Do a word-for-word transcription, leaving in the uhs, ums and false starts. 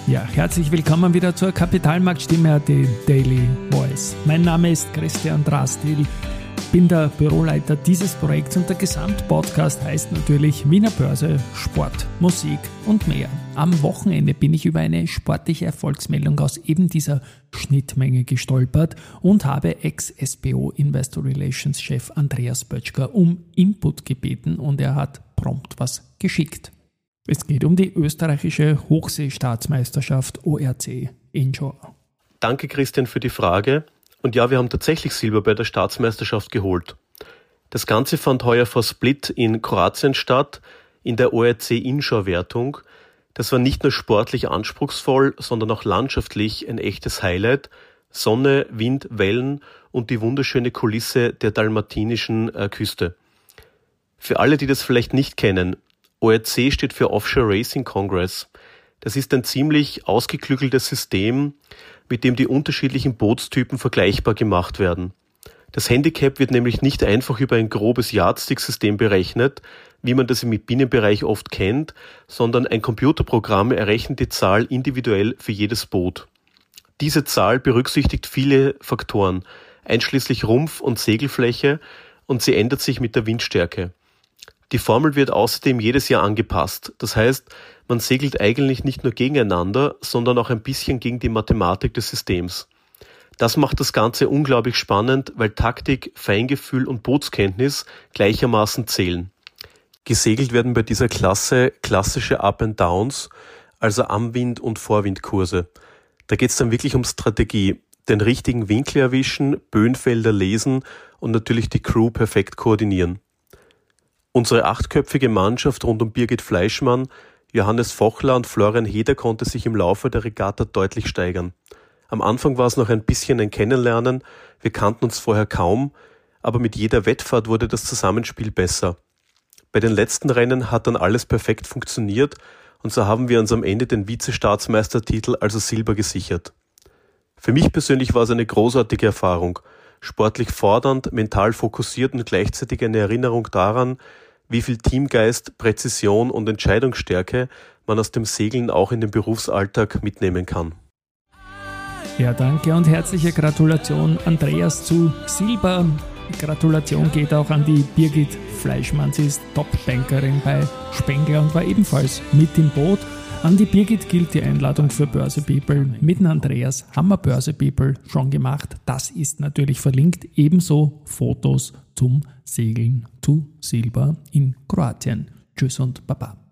Ja, herzlich willkommen wieder zur Kapitalmarktstimme, die Daily Voice. Mein Name ist Christian Drastil, bin der Büroleiter dieses Projekts und der Gesamtpodcast heißt natürlich Wiener Börse, Sport, Musik und mehr. Am Wochenende bin ich über eine sportliche Erfolgsmeldung aus eben dieser Schnittmenge gestolpert und habe Ex-S B O Investor Relations Chef Andreas Böttcher um Input gebeten und er hat prompt was geschickt. Es geht um die österreichische Hochseestaatsmeisterschaft O R C Inshore. Danke Christian für die Frage. Und ja, wir haben tatsächlich Silber bei der Staatsmeisterschaft geholt. Das Ganze fand heuer vor Split in Kroatien statt, in der O R C Inshore-Wertung. Das war nicht nur sportlich anspruchsvoll, sondern auch landschaftlich ein echtes Highlight. Sonne, Wind, Wellen und die wunderschöne Kulisse der dalmatinischen äh, Küste. Für alle, die das vielleicht nicht kennen, O R C steht für Offshore Racing Congress. Das ist ein ziemlich ausgeklügeltes System, mit dem die unterschiedlichen Bootstypen vergleichbar gemacht werden. Das Handicap wird nämlich nicht einfach über ein grobes Yardstick-System berechnet, wie man das im Binnenbereich oft kennt, sondern ein Computerprogramm errechnet die Zahl individuell für jedes Boot. Diese Zahl berücksichtigt viele Faktoren, einschließlich Rumpf und Segelfläche, und sie ändert sich mit der Windstärke. Die Formel wird außerdem jedes Jahr angepasst. Das heißt, man segelt eigentlich nicht nur gegeneinander, sondern auch ein bisschen gegen die Mathematik des Systems. Das macht das Ganze unglaublich spannend, weil Taktik, Feingefühl und Bootskenntnis gleichermaßen zählen. Gesegelt werden bei dieser Klasse klassische Up and Downs, also Amwind- und Vorwindkurse. Da geht es dann wirklich um Strategie, den richtigen Winkel erwischen, Böenfelder lesen und natürlich die Crew perfekt koordinieren. Unsere achtköpfige Mannschaft rund um Birgit Fleischmann, Johannes Fochler und Florian Heder konnte sich im Laufe der Regatta deutlich steigern. Am Anfang war es noch ein bisschen ein Kennenlernen, wir kannten uns vorher kaum, aber mit jeder Wettfahrt wurde das Zusammenspiel besser. Bei den letzten Rennen hat dann alles perfekt funktioniert und so haben wir uns am Ende den Vize-Staatsmeistertitel, also Silber, gesichert. Für mich persönlich war es eine großartige Erfahrung. Sportlich fordernd, mental fokussiert und gleichzeitig eine Erinnerung daran, wie viel Teamgeist, Präzision und Entscheidungsstärke man aus dem Segeln auch in den Berufsalltag mitnehmen kann. Ja, danke und herzliche Gratulation Andreas zu Silber. Gratulation geht auch an die Birgit Fleischmann. Sie ist Top-Bankerin bei Spengler und war ebenfalls mit im Boot. An die Birgit gilt die Einladung für Börse People. Mit dem Andreas haben wir Börse People schon gemacht. Das ist natürlich verlinkt. Ebenso Fotos zum Segeln zu Silber in Kroatien. Tschüss und Baba.